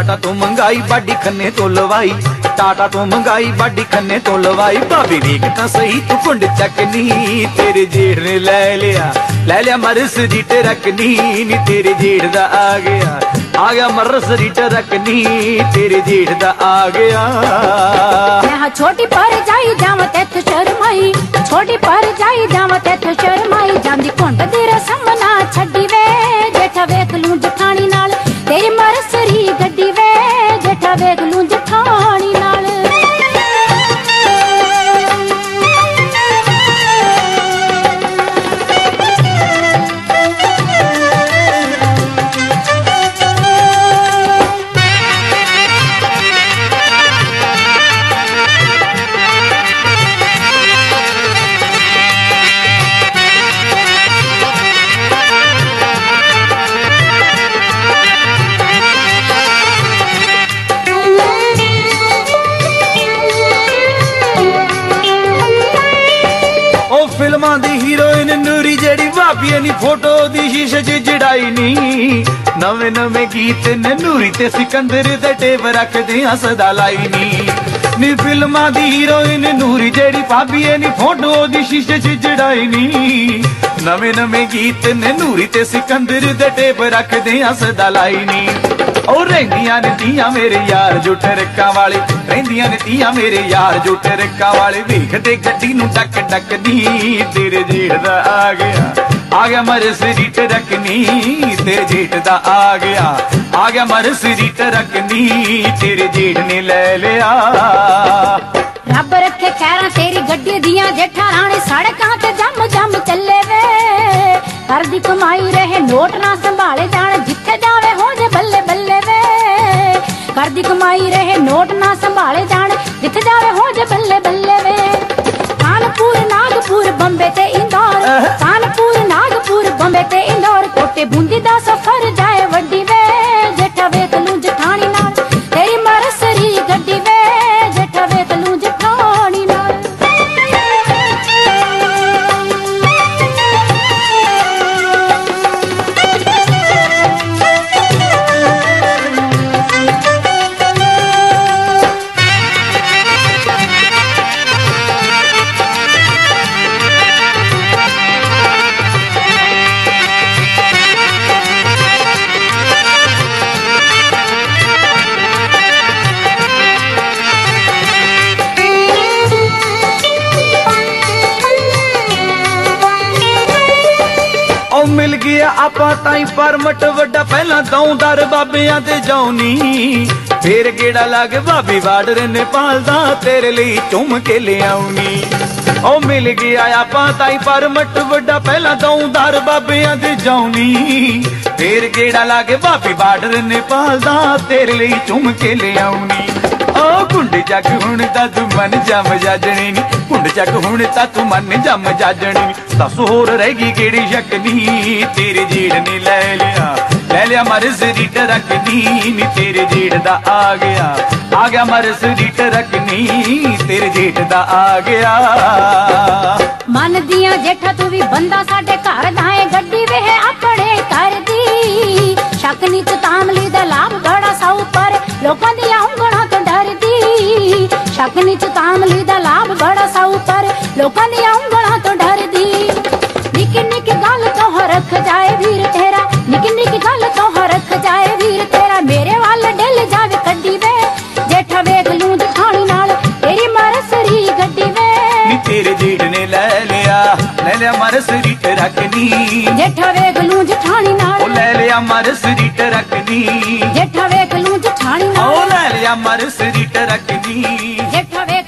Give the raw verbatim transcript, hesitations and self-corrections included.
टाटा तो मंगाई बाडी खन्ने तो लवाई, टाटा तो मंगाई बाडी खन्ने तो लवाई। भाभी देख तां सही तू कुंड चकनी, तेरे जेठ ने ले लिया ले लिया मर्सिडीज रखनी नी, तेरे जेठ दा आ गया आ गया मर्सिडीज रखनी, तेरे जेठ दा आ गया। मैं छोटी पर जाई जाव तेथ शर्माई, छोटी पर जाई जाव तेथ शर्माई। जांदी कुंड दी रसम ना छड्डी वे, जेठा वेख लूं जठानी नाल तेरी मर्सरी गड्डी वे, जेठा वेख लूं जठानी नाल। फिल्मां दी हीरोइन नूरी जेड़ी भाभी नी फोटो दी शीशे च जड़ाई नी, नवे नवे गीत ने नूरी ते सिकंदर दे टेप रखदे आ सदा लाई नी। नी फिल्मां दी हीरोइन नूरी जेड़ी भाभी नी फोटो दी शीशे च जड़ाई नी, नवे नवे गीत ने नूरी ते सिकंदर दे टेप रखदे आ सदा लाई नी। ओ रहिंदियां ने धीआं मेरे यार जो टरका वाले, रहिंदियां ने धीआं मेरे यार जो टरका वाले। वेखदे गड्डी नूं टक टक दी, तेरे जेठ दा आ गया आ गया मर्सिडीज रखनी, तेरे जेठ दा आ गया आ गया मर्सिडीज रखनी, तेरे जेठ ने ले लिया। रब रखे खैरां तेरी गड्डी दियां जेठा राणे, सड़कां ते जम जम चले वे। घर दी कमाई रहे नोट ना संभाले जाण, जिथे जावे हो जे बल्ले बल्ले वे। घर दी कमाई रहे नोट ना संभाले जाण, जिथे जावे हो जे बल्ले बल्ले वे। कानपुर नागपुर बंबे ते इंदौर, कानपुर नागपुर बंबे ते इंदौर, कोटे बूंदी दा सफर जाए वड्डी वे, जेठा वेख लूं जठानी नाल तेरी मर्सरी गड्डी वे, जेठा वेख लूं जठानी नाल। मिल गया आपा ताई परमट वड्डा, पहला दौदार बाबियां ते जाऊनी, फिर गेड़ा लागे भाभी बार्डर नेपाल दा, तेरे लिए चुम के ले आऊनी। ओ मिल गया आपा ताई परमट वड्डा, पहला दौदार बाबियां ते जाऊनी, फिर गेड़ा लागे भाभी बार्डर नेपाल दा, तेरे लिए चुम के ले आऊनी। ओ कुंड जग हुण ता तू मन जम जाजणी नी, कुंड जग हुण ता तू मन जम जाजणी नी। दस होर रहेगी केड़ी शकनी, तेरे जेठ ने ले लिया ले लिया मर्सिडीज रखनी नी, तेरे जेठ दा आ गया आ गया मर्सिडीज रखनी, तेरे जेठ दा आ गया। मन दिया जेठा तू भी बंदा साडे घर दा है, गड्डी वे अपने घर दी। शक नी तू तामली दा लाभ बड़ा साऊ, पर लोकां दी औंगणां तो डरदी। शक नी तू तामली दा लाभ बड़ा साऊ, पर लोकां दी औंगणां तो डरदी। निकी निकी गल तो रख जाए वीर तेरा, निकी निकी गल तो रख जाए वीर तेरा, मेरे वाल डिल जावे कड्डी वे, जेठा वेख लूं जठानी नाल तेरी मर्सरी गड्डी वे। नी तेरे जेठ ने ले लिया ले लिया मर्सिडीज रखनी, जेठा वेख लूं जठानी नाल ओ ले लिया मर्सिडीज रखनी, जेठा वेख लूं जठानी नाल ओ ले लिया मर्सिडीज रखनी, जेठा